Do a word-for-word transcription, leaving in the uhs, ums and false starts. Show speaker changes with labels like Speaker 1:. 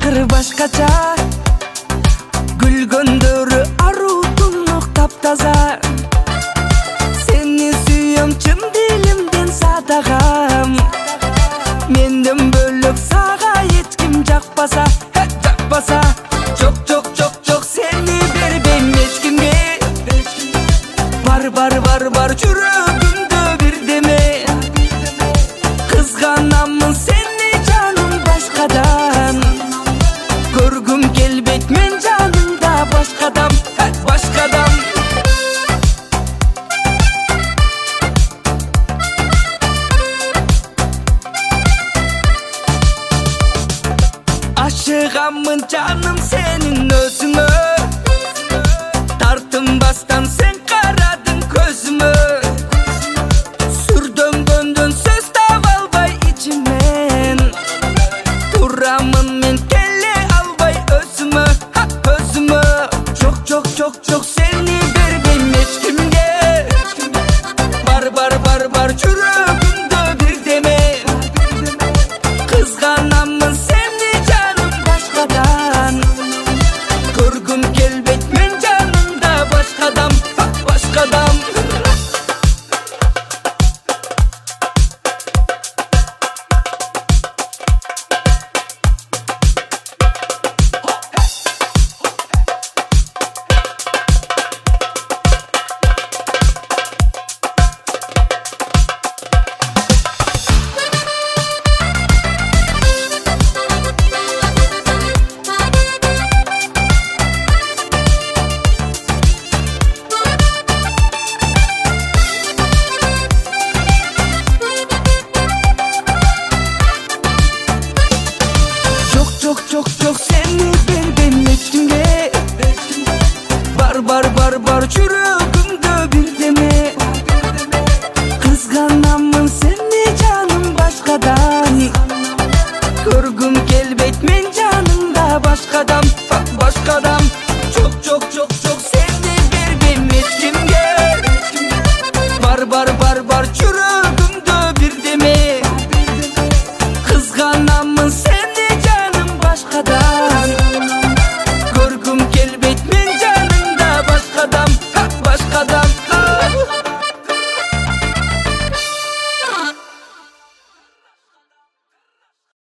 Speaker 1: Такыр башкача, күлгөндөрү аруу тунук таптаза. Сени сүйөм чын дилимден садагам. Менден бөлөк сага эч ким жакпаса, жакпаса. Жок, жок, жок, жок, сени бербейм эч кимге. Бар, бар, бар, бар, жүрөгүмдө бирдеме. Кызганамын сени